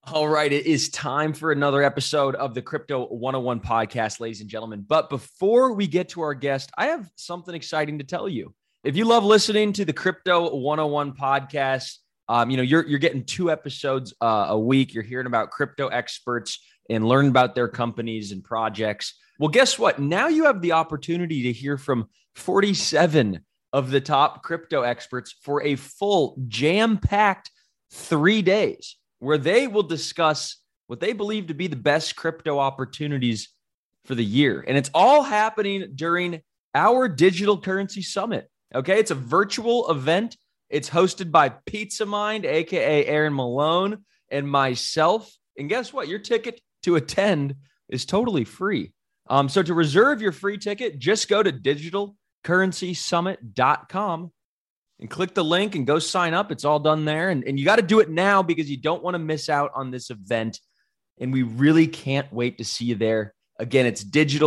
All right, it is time for another episode of the Crypto 101 podcast, ladies and gentlemen. But before we get to our guest, I have something exciting to tell you. If you love listening to the Crypto 101 podcast, you're getting 2 episodes a week. You're hearing about crypto experts and learning about their companies and projects. Well, guess what? Now you have the opportunity to hear from 47 of the top crypto experts for a full jam-packed 3 days, where they will discuss what they believe to be the best crypto opportunities for the year. And it's all happening during our Digital Currency Summit. Okay, it's a virtual event. It's hosted by Pizza Mind, aka Aaron Malone, and myself. And guess what? Your ticket to attend is totally free. So to reserve your free ticket, just go to digitalcurrencysummit.com and click the link and go sign up. It's all done there. And you got to do it now because you don't want to miss out on this event. And we really can't wait to see you there. Again, it's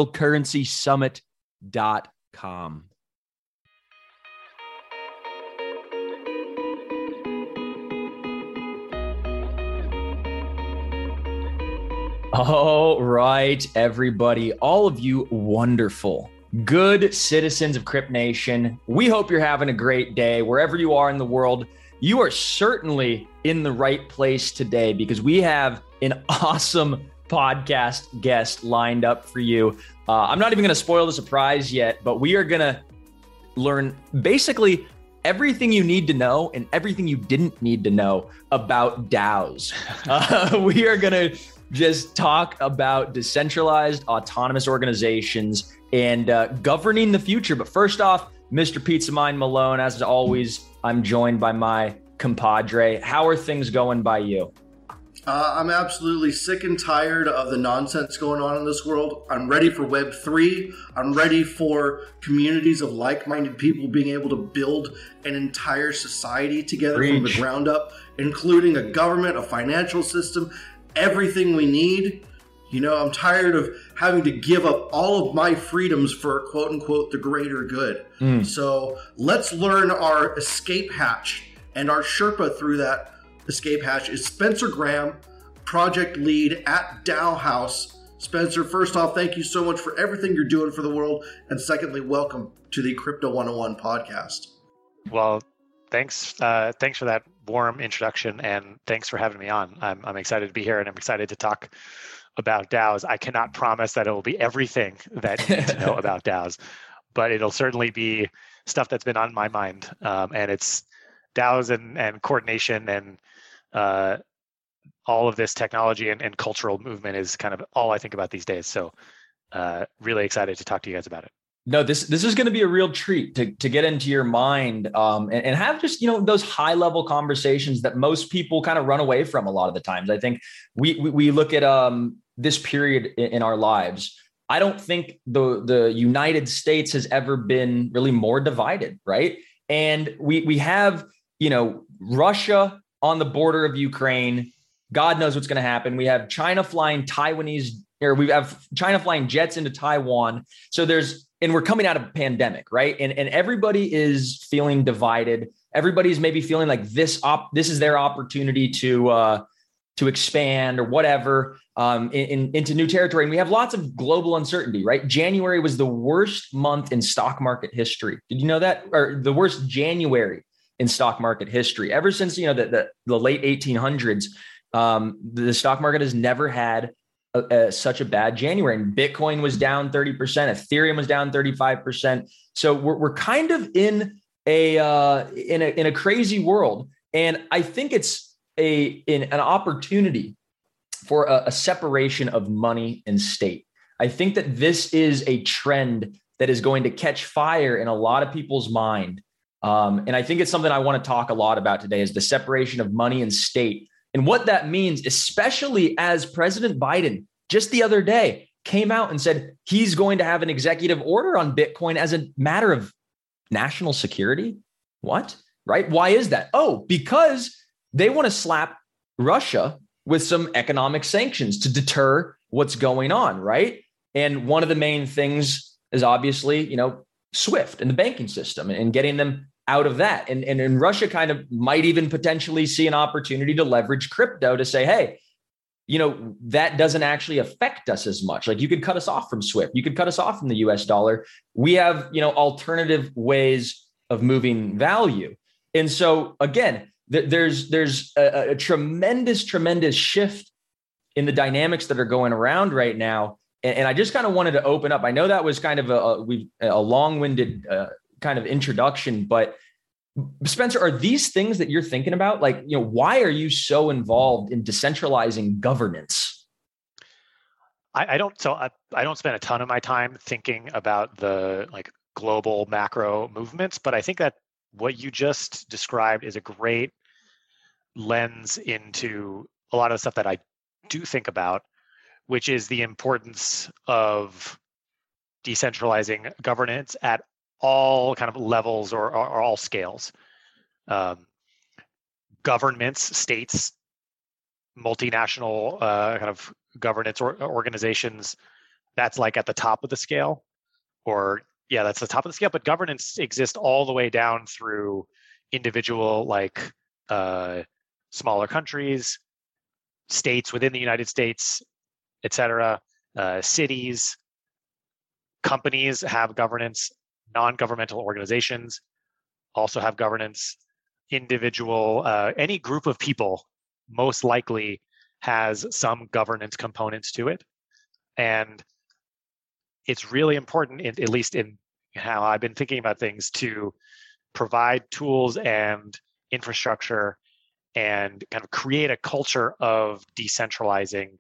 digitalcurrencysummit.com. All right, everybody, all of you wonderful, good citizens of Crypt Nation. We hope you're having a great day wherever you are in the world. You are certainly in the right place today because we have an awesome podcast guest lined up for you. I'm not even going to spoil the surprise yet, but we are going to learn basically everything you need to know and everything you didn't need to know about DAOs. We are going to just talk about decentralized autonomous organizations and governing the future. But first off, Mr. Pizza Mind Malone, as always, I'm joined by my compadre. How are things going by you? I'm absolutely sick and tired of the nonsense going on in this world. I'm ready for Web3. I'm ready for communities of like-minded people being able to build an entire society together from the ground up, including a government, a financial system, everything we need. You know, I'm tired of having to give up all of my freedoms for quote unquote the greater good. So let's learn our escape hatch, and our Sherpa through that escape hatch is Spencer Graham, project lead at DAO House. Spencer, first off, thank you so much for everything you're doing for the world. And secondly, welcome to the Crypto 101 podcast. Well, thanks for that warm introduction, and thanks for having me on. I'm excited to be here, and I'm excited to talk about DAOs. I cannot promise that it will be everything that you need to know about DAOs, but it'll certainly be stuff that's been on my mind. And it's DAOs and coordination and all of this technology and cultural movement is kind of all I think about these days. So really excited to talk to you guys about it. No, this is going to be a real treat to get into your mind and have just, those high level conversations that most people kind of run away from a lot of the times. I think we look at this period in our lives. I don't think the United States has ever been really more divided, right? And we have, Russia on the border of Ukraine. God knows what's going to happen. We have China flying we have China flying jets into Taiwan. So and we're coming out of a pandemic, right? And everybody is feeling divided. Everybody's maybe feeling like this is their opportunity to expand or whatever into new territory. And we have lots of global uncertainty, right? January was the worst month in stock market history. Did you know that? Or the worst January in stock market history. Ever since, the late 1800s, the stock market has never had such a bad January. And Bitcoin was down 30%. Ethereum was down 35%. So we're kind of in a crazy world. And I think it's an opportunity for a separation of money and state. I think that this is a trend that is going to catch fire in a lot of people's mind. And I think it's something I want to talk a lot about today is the separation of money and state and what that means, especially as President Biden just the other day came out and said he's going to have an executive order on Bitcoin as a matter of national security. What? Right? Why is that? Oh, because they want to slap Russia with some economic sanctions to deter what's going on, right? And one of the main things is obviously, SWIFT and the banking system and getting them out of that. And Russia kind of might even potentially see an opportunity to leverage crypto to say, hey, that doesn't actually affect us as much. Like you could cut us off from SWIFT, you could cut us off from the US dollar. We have, alternative ways of moving value. And so again, there's a tremendous shift in the dynamics that are going around right now. And I just kind of wanted to open up. I know that was kind of a long-winded kind of introduction, but Spencer, are these things that you're thinking about? Like, why are you so involved in decentralizing governance? I don't spend a ton of my time thinking about the global macro movements, but I think that what you just described is a great lens into a lot of the stuff that I do think about, which is the importance of decentralizing governance at all kind of levels or all scales. Governments, states, multinational kind of governance or organizations, that's like at the top of the scale, that's the top of the scale. But governance exists all the way down through individual, smaller countries, states within the United States, etc. Cities, companies have governance. Non-governmental organizations also have governance. Any group of people most likely has some governance components to it. And it's really important, at least in how I've been thinking about things, to provide tools and infrastructure and kind of create a culture of decentralizing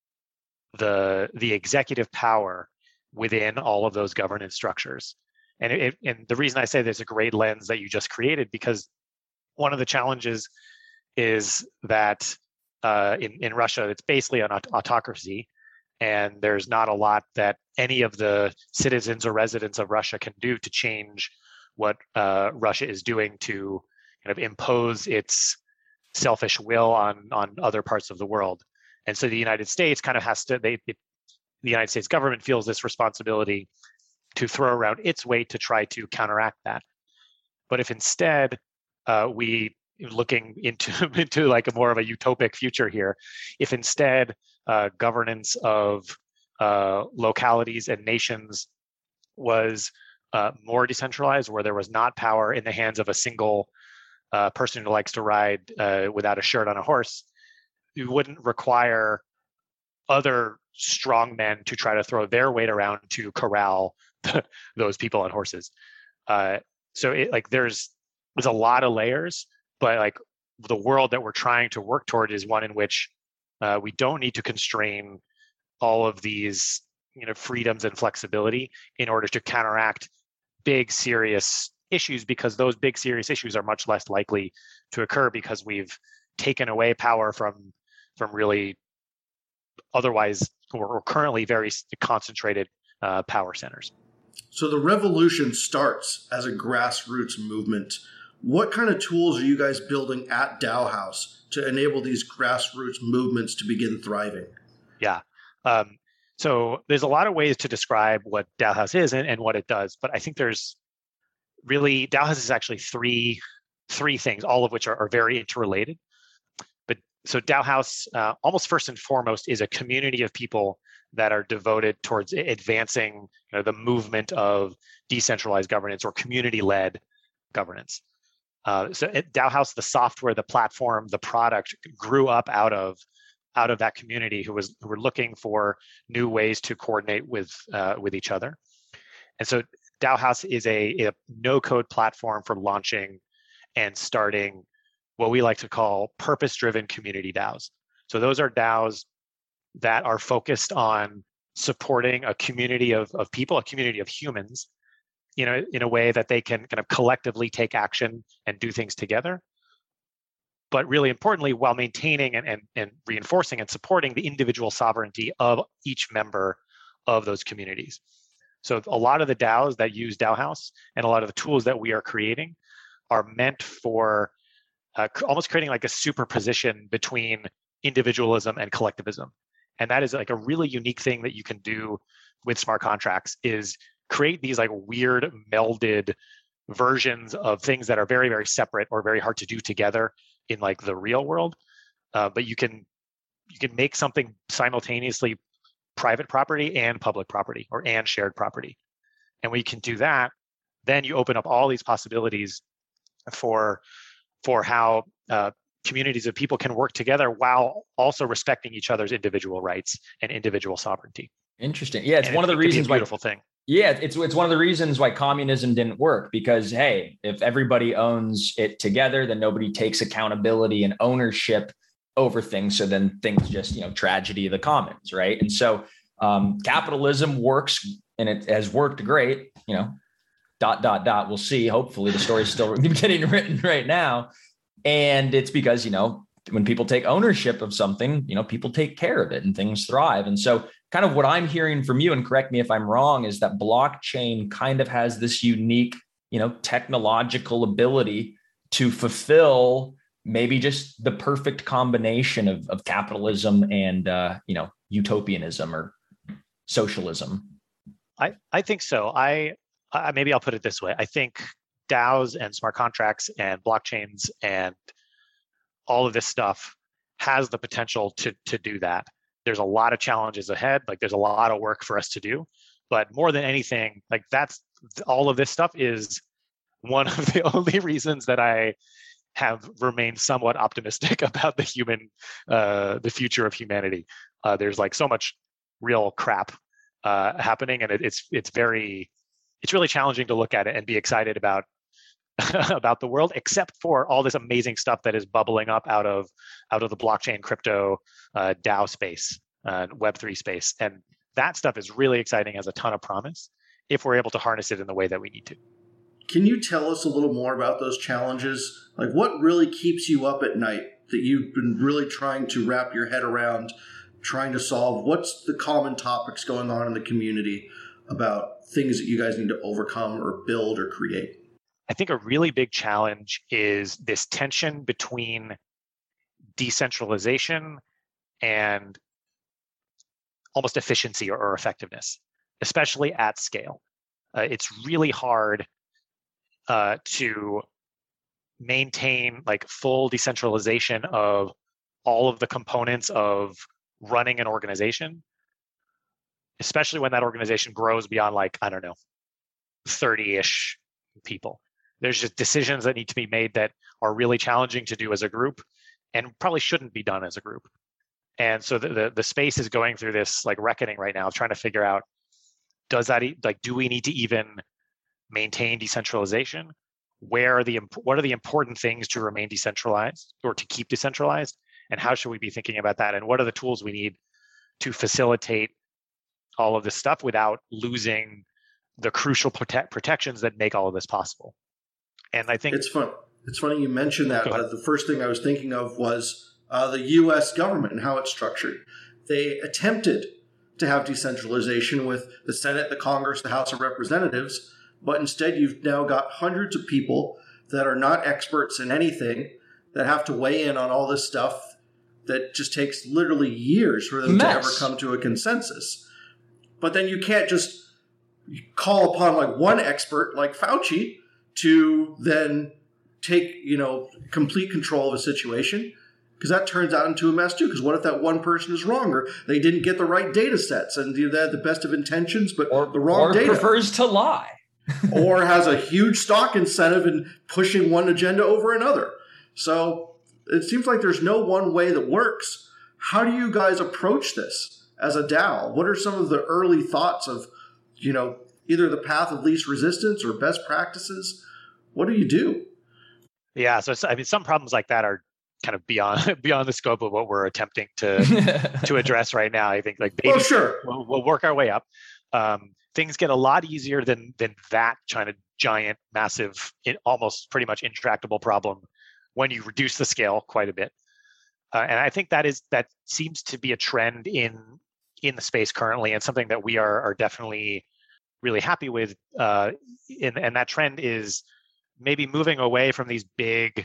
the executive power within all of those governance structures. And the reason I say there's a great lens that you just created, because one of the challenges is that in Russia, it's basically an autocracy, and there's not a lot that any of the citizens or residents of Russia can do to change what Russia is doing to kind of impose its selfish will on other parts of the world. And so the United States kind of has to, the United States government feels this responsibility to throw around its weight to try to counteract that. But if instead we, looking into like a more of a utopic future here, if instead governance of localities and nations was more decentralized, where there was not power in the hands of a single person who likes to ride without a shirt on a horse, you wouldn't require other strong men to try to throw their weight around to corral those people on horses. So there's a lot of layers, but the world that we're trying to work toward is one in which we don't need to constrain all of these freedoms and flexibility in order to counteract big serious issues, because those big serious issues are much less likely to occur because we've taken away power from really otherwise or currently very concentrated power centers. So the revolution starts as a grassroots movement. What kind of tools are you guys building at DAO House to enable these grassroots movements to begin thriving? Yeah. So there's a lot of ways to describe what DAO House is and what it does, but I think there's really, DAO House is actually three things, all of which are very interrelated. But so DAO House, almost first and foremost, is a community of people that are devoted towards advancing the movement of decentralized governance or community-led governance. So at DAO House, the software, the platform, the product grew up out of that community who were looking for new ways to coordinate with each other. And so DAO House is a no-code platform for launching and starting what we like to call purpose-driven community DAOs. So those are DAOs that are focused on supporting a community of people, a community of humans, in a way that they can kind of collectively take action and do things together. But really importantly, while maintaining and reinforcing and supporting the individual sovereignty of each member of those communities. So a lot of the DAOs that use DAO House and a lot of the tools that we are creating are meant for almost creating like a superposition between individualism and collectivism. And that is like a really unique thing that you can do with smart contracts, is create these like weird melded versions of things that are very, very separate or very hard to do together in like the real world. But you can make something simultaneously private property and public property, or and shared property. And when you can do that, then you open up all these possibilities for how communities of people can work together while also respecting each other's individual rights and individual sovereignty. Interesting. Yeah, it's one of the reasons why. Beautiful thing. Yeah, it's one of the reasons why communism didn't work, because hey, if everybody owns it together, then nobody takes accountability and ownership over things. So then things just, tragedy of the commons, right? And so capitalism works, and it has worked great. We'll see. Hopefully, the story's still getting written right now, and it's because when people take ownership of something, people take care of it and things thrive. And so kind of what I'm hearing from you, and correct me if I'm wrong, is that blockchain kind of has this unique, technological ability to fulfill maybe just the perfect combination of capitalism and, utopianism or socialism. I think so. Maybe I'll put it this way. I think DAOs and smart contracts and blockchains and all of this stuff has the potential to do that. There's a lot of challenges ahead. Like there's a lot of work for us to do, but more than anything, like that's all of this stuff is one of the only reasons that I have remained somewhat optimistic about the future of humanity. There's like so much real crap happening, and it's really challenging to look at it and be excited about about the world, except for all this amazing stuff that is bubbling up out of the blockchain, crypto, DAO space, Web3 space. And that stuff is really exciting, has a ton of promise if we're able to harness it in the way that we need to. Can you tell us a little more about those challenges? Like what really keeps you up at night that you've been really trying to wrap your head around, trying to solve? What's the common topics going on in the community about things that you guys need to overcome or build or create? I think a really big challenge is this tension between decentralization and almost efficiency or effectiveness, especially at scale. It's really hard to maintain like full decentralization of all of the components of running an organization, especially when that organization grows beyond 30-ish people. There's just decisions that need to be made that are really challenging to do as a group and probably shouldn't be done as a group. And so the space is going through this reckoning right now, trying to figure out, do we need to even maintain decentralization? What are the important things to remain decentralized or to keep decentralized? And how should we be thinking about that? And what are the tools we need to facilitate all of this stuff without losing the crucial protections that make all of this possible? And I think it's fun. It's funny you mentioned that. The first thing I was thinking of was the U.S. government and how it's structured. They attempted to have decentralization with the Senate, the Congress, the House of Representatives, but instead you've now got hundreds of people that are not experts in anything that have to weigh in on all this stuff that just takes literally years for them to ever come to a consensus. But then you can't just call upon one expert like Fauci to then take, complete control of a situation, because that turns out into a mess too. Because what if that one person is wrong, or they didn't get the right data sets, and they had the best of intentions, but the wrong data, or prefers to lie, or has a huge stock incentive in pushing one agenda over another. So it seems like there's no one way that works. How do you guys approach this as a DAO? What are some of the early thoughts of, either the path of least resistance or best practices? What do you do? Yeah, so some problems like that are kind of beyond the scope of what we're attempting to address right now. I think we'll work our way up. Things get a lot easier than that kind of giant, massive, almost pretty much intractable problem when you reduce the scale quite a bit. And I think that seems to be a trend in the space currently, and something that we are definitely really happy with. And that trend is maybe moving away from these big,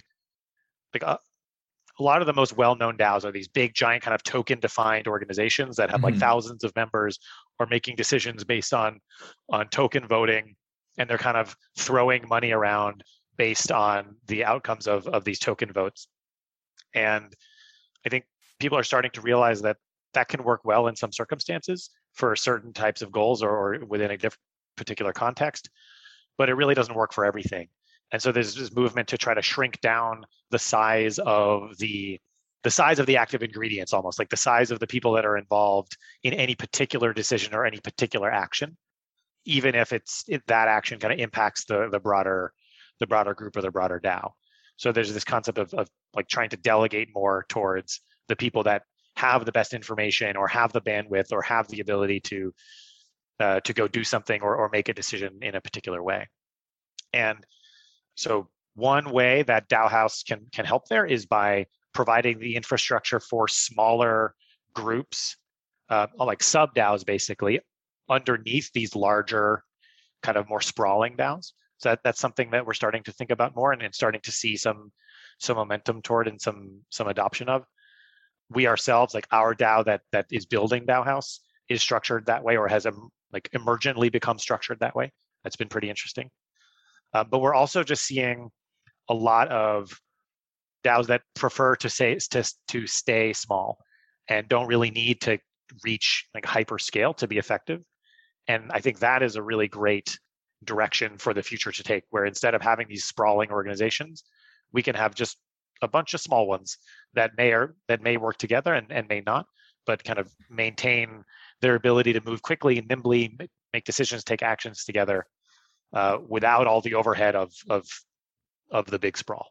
a lot of the most well-known DAOs are these big, giant kind of token-defined organizations that have thousands of members, or making decisions based on token voting, and they're kind of throwing money around based on the outcomes of these token votes. And I think people are starting to realize that that can work well in some circumstances for certain types of goals or within a different particular context, but it really doesn't work for everything. And so there's this movement to try to shrink down the size of the active ingredients, almost like the size of the people that are involved in any particular decision or any particular action, even if that action kind of impacts the broader group or the broader DAO. So there's this concept of like trying to delegate more towards the people that have the best information or have the bandwidth or have the ability to go do something or make a decision in a particular way. And so one way that DAO House can help there is by providing the infrastructure for smaller groups, like sub DAOs, basically underneath these larger, kind of more sprawling DAOs. So that's something that we're starting to think about more and starting to see some momentum toward and some adoption of. We ourselves, like our DAO that is building DAO House, is structured that way or has like emergently become structured that way. That's been pretty interesting. But we're also just seeing a lot of DAOs that prefer to stay small and don't really need to reach like hyperscale to be effective. And I think that is a really great direction for the future to take, where instead of having these sprawling organizations, we can have just a bunch of small ones that may work together and may not, but kind of maintain their ability to move quickly and nimbly, make decisions, take actions together without all the overhead of the big sprawl.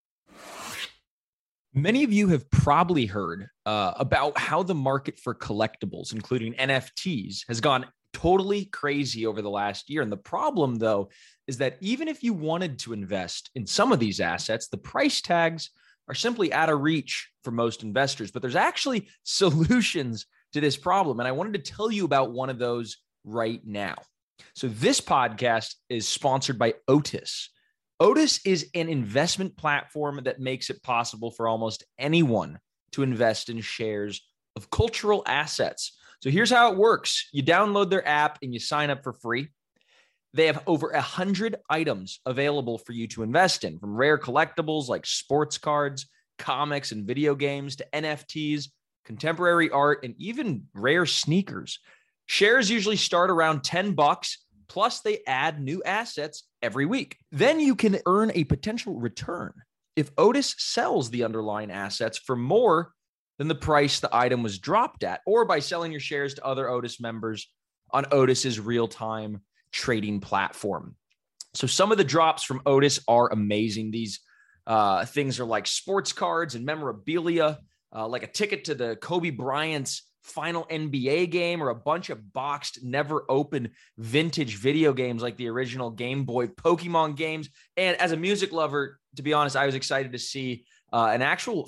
Many of you have probably heard about how the market for collectibles, including NFTs, has gone totally crazy over the last year. And the problem, though, is that even if you wanted to invest in some of these assets, the price tags are simply out of reach for most investors. But there's actually solutions to this problem. And I wanted to tell you about one of those right now. So this podcast is sponsored by Otis. Otis is an investment platform that makes it possible for almost anyone to invest in shares of cultural assets. So here's how it works. You download their app and you sign up for free. They have over 100 items available for you to invest in, from rare collectibles like sports cards, comics and video games, to NFTs, contemporary art, and even rare sneakers. Shares usually start around $10, plus they add new assets every week. Then you can earn a potential return if Otis sells the underlying assets for more than the price the item was dropped at, or by selling your shares to other Otis members on Otis's real-time trading platform. So some of the drops from Otis are amazing. These things are like sports cards and memorabilia, like a ticket to the Kobe Bryant's final NBA game, or a bunch of boxed, never open vintage video games like the original Game Boy Pokemon games. And as a music lover, to be honest, I was excited to see an actual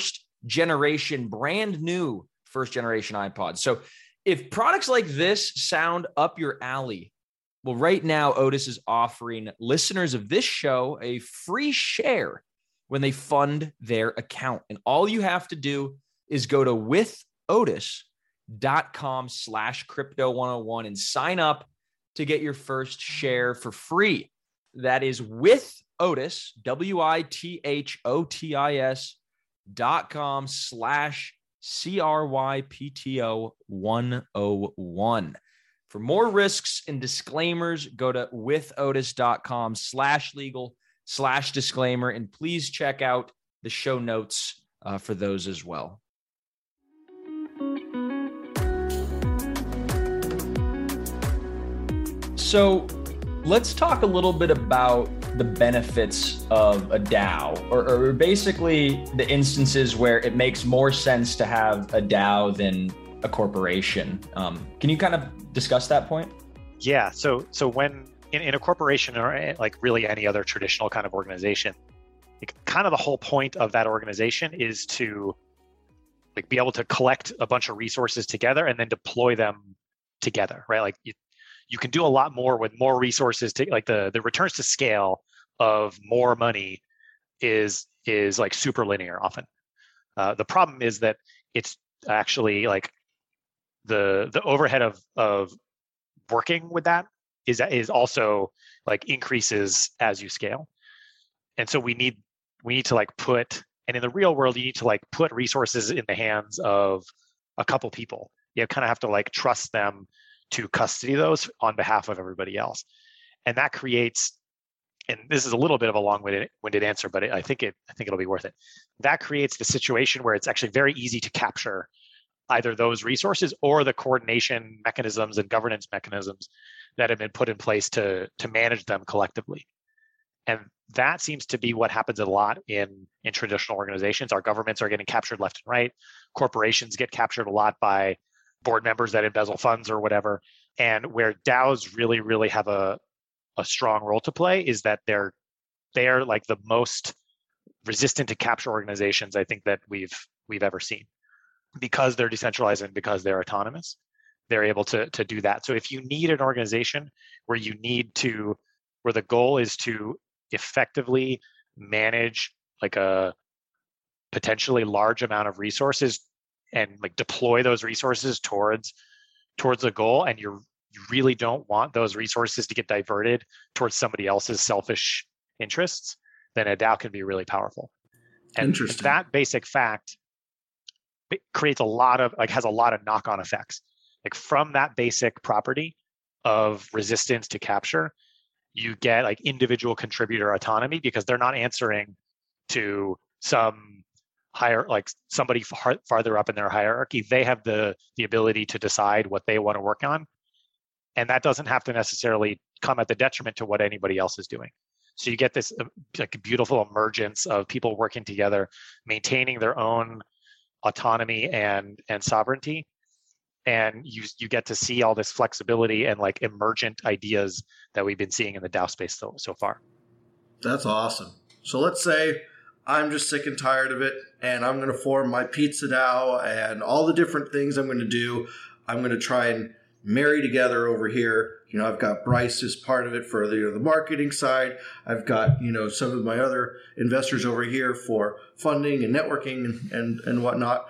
brand new first generation iPod. So if products like this sound up your alley, well, right now, Otis is offering listeners of this show a free share when they fund their account. And all you have to do is go to withotis.com/crypto101 and sign up to get your first share for free. That is withotis, withotis.com/CRYPTO101. For more risks and disclaimers, go to withotis.com/legal/disclaimer, and please check out the show notes for those as well. So let's talk a little bit about the benefits of a DAO, or basically the instances where it makes more sense to have a DAO than a corporation. Can you kind of discuss that point? Yeah. So when in a corporation, or like really any other traditional kind of organization, like kind of the whole point of that organization is to like be able to collect a bunch of resources together and then deploy them together, right? Like you can do a lot more with more resources. To like the returns to scale of more money is like super linear often. The problem is that it's actually like the overhead of working with that is also like increases as you scale. And so we need to like put And in the real world, you need to like put resources in the hands of a couple people. You kind of have to like trust them to custody those on behalf of everybody else. And that creates, and this is a little bit of a long-winded answer, but I think it'll be worth it. That creates the situation where it's actually very easy to capture either those resources or the coordination mechanisms and governance mechanisms that have been put in place to manage them collectively. And that seems to be what happens a lot in traditional organizations. Our governments are getting captured left and right. Corporations get captured a lot by board members that embezzle funds or whatever. And where DAOs really, really have a strong role to play is that they're like the most resistant to capture organizations I think that we've ever seen, because they're decentralized and because they're autonomous. They're able to do that. So if you need an organization where the goal is to effectively manage like a potentially large amount of resources and like deploy those resources towards a goal, and you really don't want those resources to get diverted towards somebody else's selfish interests, then a DAO can be really powerful. And that basic fact creates has a lot of knock-on effects. Like from that basic property of resistance to capture, you get like individual contributor autonomy, because they're not answering to some higher, like somebody farther up in their hierarchy. They have the ability to decide what they want to work on. And that doesn't have to necessarily come at the detriment to what anybody else is doing. So you get this like beautiful emergence of people working together, maintaining their own autonomy and sovereignty. And you get to see all this flexibility and like emergent ideas that we've been seeing in the DAO space so far. That's awesome. So let's say I'm just sick and tired of it, and I'm going to form my pizza DAO, and all the different things I'm going to do, I'm going to try and marry together over here. You know, I've got Bryce as part of it for the marketing side. I've got, some of my other investors over here for funding and networking and whatnot.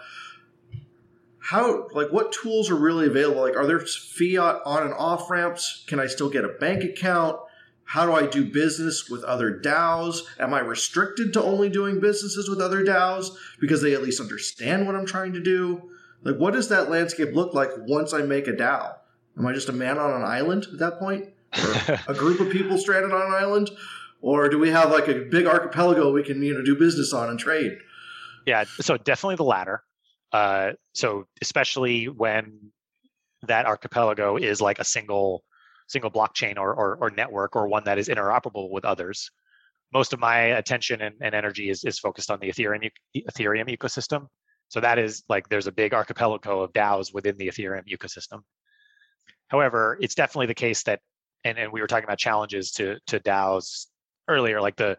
What tools are really available? Like, are there fiat on and off ramps? Can I still get a bank account? How do I do business with other DAOs? Am I restricted to only doing businesses with other DAOs because they at least understand what I'm trying to do? Like, what does that landscape look like once I make a DAO? Am I just a man on an island at that point? Or a group of people stranded on an island? Or do we have like a big archipelago we can, do business on and trade? Yeah, so definitely the latter. So especially when that archipelago is like a single blockchain or network, or one that is interoperable with others. Most of my attention and energy is focused on the Ethereum ecosystem. So that is like, there's a big archipelago of DAOs within the Ethereum ecosystem. However, it's definitely the case that, and we were talking about challenges to DAOs earlier, like the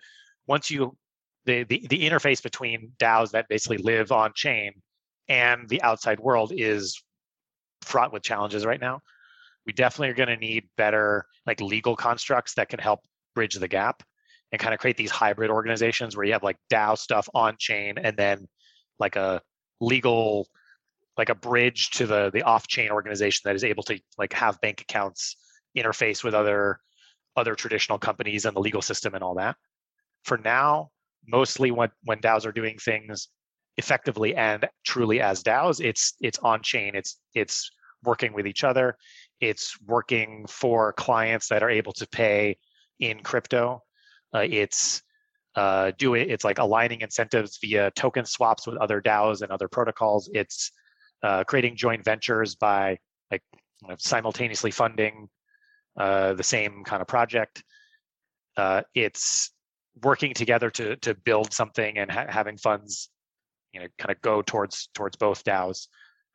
interface between DAOs that basically live on chain and the outside world is fraught with challenges right now. We definitely are going to need better like legal constructs that can help bridge the gap and kind of create these hybrid organizations where you have like DAO stuff on chain and then like a legal, like a bridge to the off chain organization that is able to like have bank accounts, interface with other traditional companies and the legal system and all that. For now, mostly when DAOs are doing things effectively and truly as DAOs, it's on chain. It's working with each other. It's working for clients that are able to pay in crypto. It's like aligning incentives via token swaps with other DAOs and other protocols. It's creating joint ventures by like simultaneously funding the same kind of project. It's working together to build something and having funds, kind of go towards both DAOs.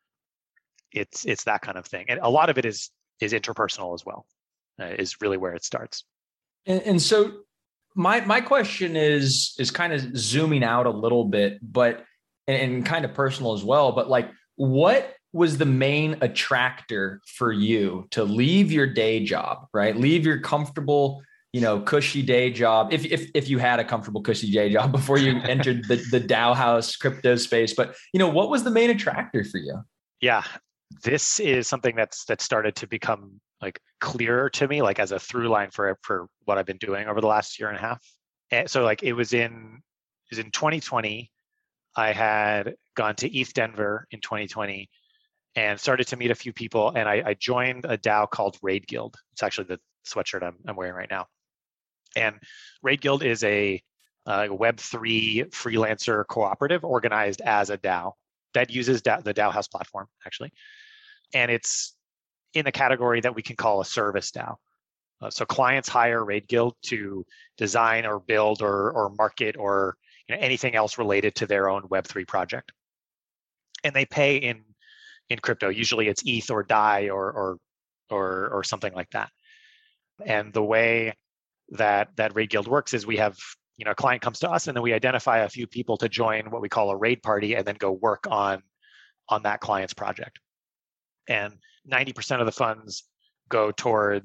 It's that kind of thing, and a lot of it is interpersonal as well. Is really where it starts. And so my question is kind of zooming out a little bit, but and kind of personal as well. But like, what was the main attractor for you to leave your day job, right? Leave your comfortable, cushy day job, if you had a comfortable, cushy day job before you entered the DAO house crypto space. But what was the main attractor for you? Yeah, this is something that started to become like clearer to me, like as a through line for what I've been doing over the last year and a half. And so like it was in 2020, I had gone to ETH Denver in 2020 and started to meet a few people. And I joined a DAO called Raid Guild. It's actually the sweatshirt I'm wearing right now. And Raid Guild is a Web3 freelancer cooperative organized as a DAO that uses the DAO House platform, actually. And it's in the category that we can call a service DAO. So clients hire Raid Guild to design or build or market or anything else related to their own Web3 project. And they pay in crypto. Usually it's ETH or DAI or something like that. And the way that Raid Guild works is we have, a client comes to us and then we identify a few people to join what we call a raid party and then go work on that client's project. And 90% of the funds go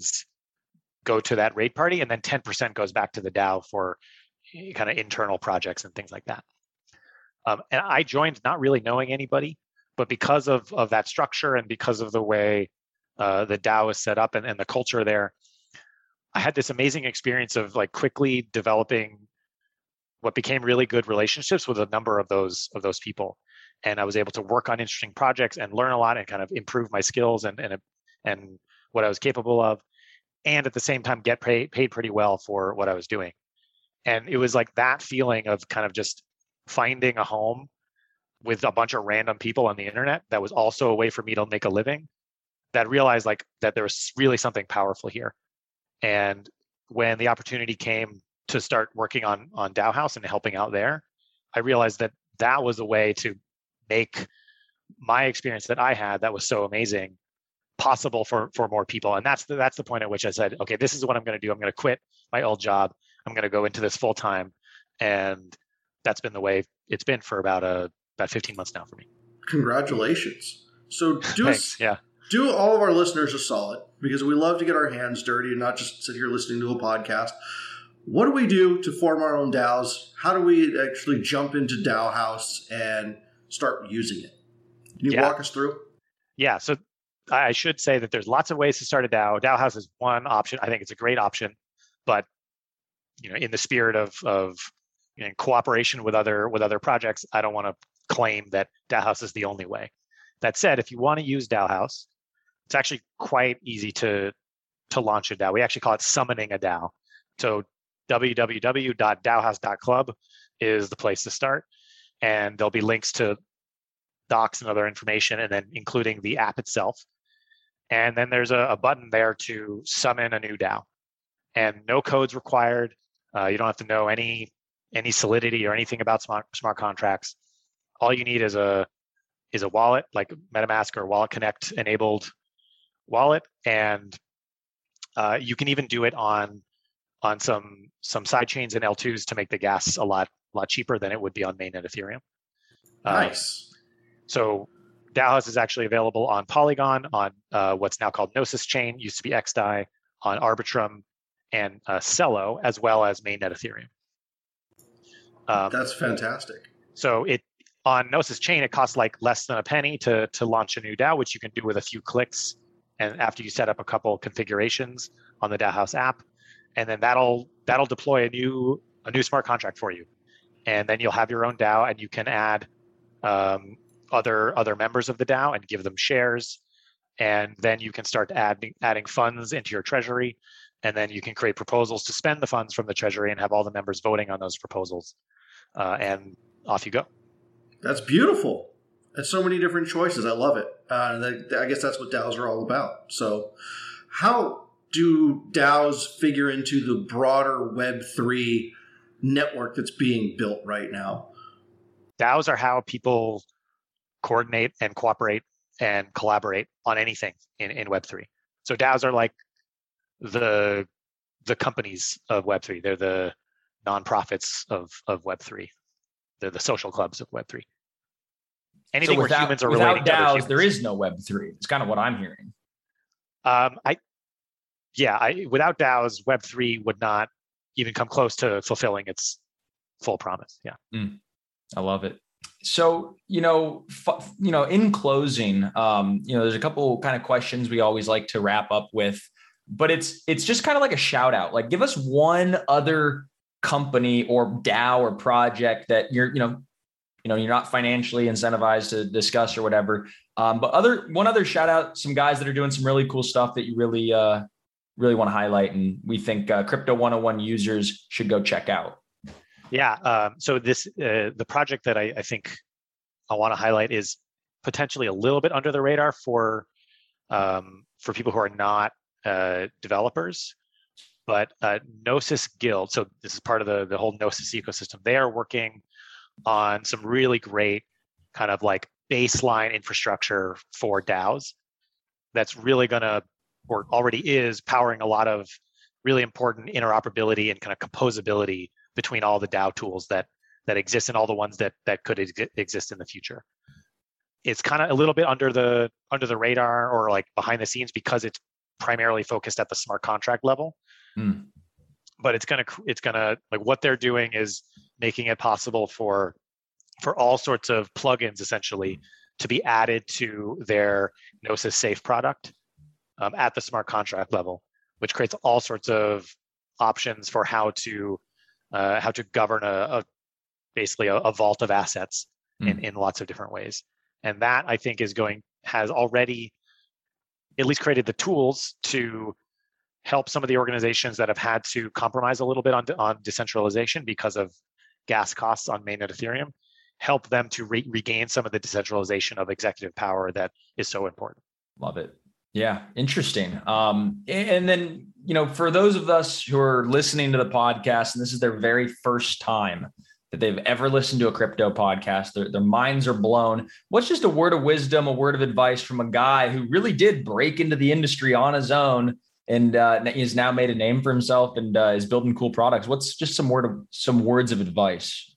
to that raid party, and then 10% goes back to the DAO for kind of internal projects and things like that. And I joined not really knowing anybody, but because of that structure and because of the way the DAO is set up and the culture there, I had this amazing experience of like quickly developing what became really good relationships with a number of those people. And I was able to work on interesting projects and learn a lot and kind of improve my skills and what I was capable of. And at the same time, get paid pretty well for what I was doing. And it was like that feeling of kind of just finding a home with a bunch of random people on the internet that was also a way for me to make a living, that realized like that there was really something powerful here. And when the opportunity came to start working on DAO House and helping out there, I realized that was a way to make my experience that I had that was so amazing possible for more people. And that's the point at which I said, okay, this is what I'm going to do. I'm going to quit my old job. I'm going to go into this full time. And that's been the way it's been for about 15 months now for me. Congratulations. So Thanks, yeah. Do all of our listeners a solid, because we love to get our hands dirty and not just sit here listening to a podcast. What do we do to form our own DAOs? How do we actually jump into DAO House and start using it? Can you walk us through? Yeah. So I should say that there's lots of ways to start a DAO. DAO House is one option. I think it's a great option, but in the spirit of cooperation with other projects, I don't want to claim that DAO House is the only way. That said, if you want to use DAO House, it's actually quite easy to launch a DAO. We actually call it summoning a DAO. So www.daohouse.club is the place to start, and there'll be links to docs and other information, and then including the app itself. And then there's a button there to summon a new DAO, and no code's required. You don't have to know any solidity or anything about smart contracts. All you need is a wallet, like MetaMask or Wallet Connect enabled wallet, and you can even do it on some side chains and L2s to make the gas a lot cheaper than it would be on mainnet Ethereum. Nice. So DAO House is actually available on Polygon, on what's now called Gnosis Chain, used to be XDAI, on Arbitrum and Celo, as well as mainnet Ethereum. That's fantastic. So on Gnosis Chain, it costs like less than a penny to launch a new DAO, which you can do with a few clicks. And after you set up a couple configurations on the DAO House app, and then that'll deploy a new smart contract for you. And then you'll have your own DAO, and you can add other members of the DAO and give them shares. And then you can start adding funds into your treasury. And then you can create proposals to spend the funds from the treasury and have all the members voting on those proposals. And off you go. That's beautiful. There's so many different choices. I love it. I guess that's what DAOs are all about. So how do DAOs figure into the broader Web3 network that's being built right now? DAOs are how people coordinate and cooperate and collaborate on anything in Web3. So DAOs are like the companies of Web3. They're the nonprofits of Web3. They're the social clubs of Web3. Anything where humans are relating to other humans. Without DAOs, there is no Web3. It's kind of what I'm hearing. Without DAOs, Web3 would not even come close to fulfilling its full promise. Yeah. I love it. So, in closing, there's a couple kind of questions we always like to wrap up with, but it's just kind of like a shout out. Like, give us one other company or DAO or project that you're, you're not financially incentivized to discuss or whatever. But one other shout out, some guys that are doing some really cool stuff that you really want to highlight, and we think Crypto 101 users should go check out. Yeah. So the project that I think I want to highlight is potentially a little bit under the radar for people who are not developers, but Gnosis Guild. So this is part of the whole Gnosis ecosystem. They are working on some really great kind of like baseline infrastructure for DAOs that's really going to, or already is, powering a lot of really important interoperability and kind of composability between all the DAO tools that exist and all the ones that could exist in the future. It's kind of a little bit under the radar or like behind the scenes because it's primarily focused at the smart contract level. But it's gonna like, what they're doing is making it possible for all sorts of plugins essentially to be added to their Gnosis Safe product at the smart contract level, which creates all sorts of options for how to govern basically a vault of assets in lots of different ways. And that, I think, has already at least created the tools to help some of the organizations that have had to compromise a little bit on decentralization because of gas costs on mainnet Ethereum, help them to regain some of the decentralization of executive power that is so important. Love it. Yeah, interesting. And then, for those of us who are listening to the podcast, and this is their very first time that they've ever listened to a crypto podcast, their minds are blown. What's just a word of wisdom, a word of advice from a guy who really did break into the industry on his own and he's now made a name for himself and is building cool products? What's just some words of advice?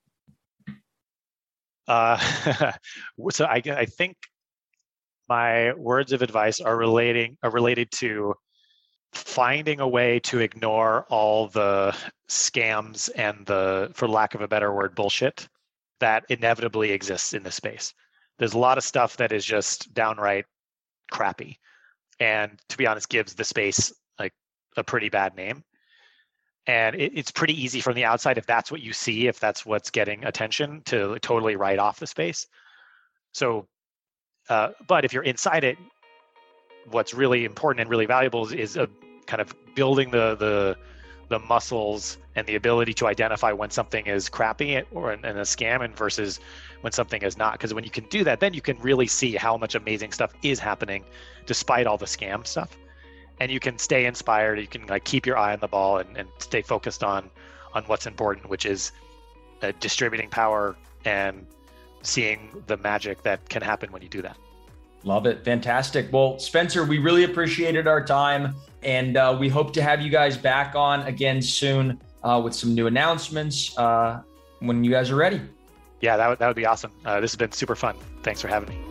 So I think my words of advice are related to finding a way to ignore all the scams and for lack of a better word, bullshit that inevitably exists in this space. There's a lot of stuff that is just downright crappy, and to be honest, gives the space like a pretty bad name. And it's pretty easy from the outside, if that's what you see, if that's what's getting attention, to totally write off the space. So, but if you're inside it, what's really important and really valuable is kind of building the muscles and the ability to identify when something is crappy and a scam, and versus when something is not. Because when you can do that, then you can really see how much amazing stuff is happening despite all the scam stuff. And you can stay inspired. You can like keep your eye on the ball and stay focused on what's important, which is distributing power and seeing the magic that can happen when you do that. Love it. Fantastic. Well, Spencer, we really appreciated our time, and we hope to have you guys back on again soon with some new announcements when you guys are ready. Yeah, that would be awesome. This has been super fun. Thanks for having me.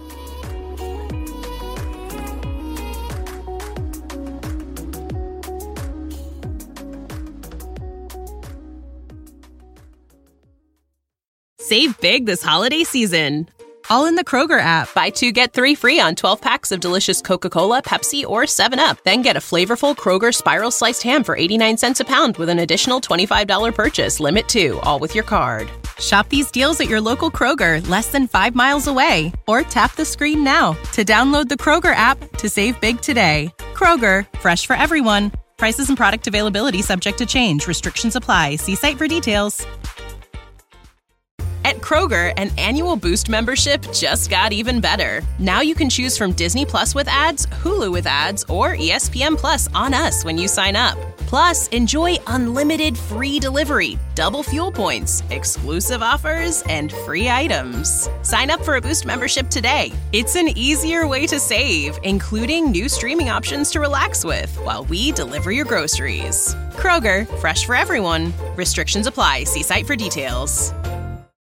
Save big this holiday season, all in the Kroger app. Buy 2, get 3 free on 12 packs of delicious Coca-Cola, Pepsi, or 7-Up. Then get a flavorful Kroger Spiral Sliced Ham for 89 cents a pound with an additional $25 purchase. Limit 2, all with your card. Shop these deals at your local Kroger, less than 5 miles away. Or tap the screen now to download the Kroger app to save big today. Kroger, fresh for everyone. Prices and product availability subject to change. Restrictions apply. See site for details. At Kroger, an annual Boost membership just got even better. Now you can choose from Disney Plus with ads, Hulu with ads, or ESPN Plus on us when you sign up. Plus, enjoy unlimited free delivery, double fuel points, exclusive offers, and free items. Sign up for a Boost membership today. It's an easier way to save, including new streaming options to relax with while we deliver your groceries. Kroger, fresh for everyone. Restrictions apply. See site for details.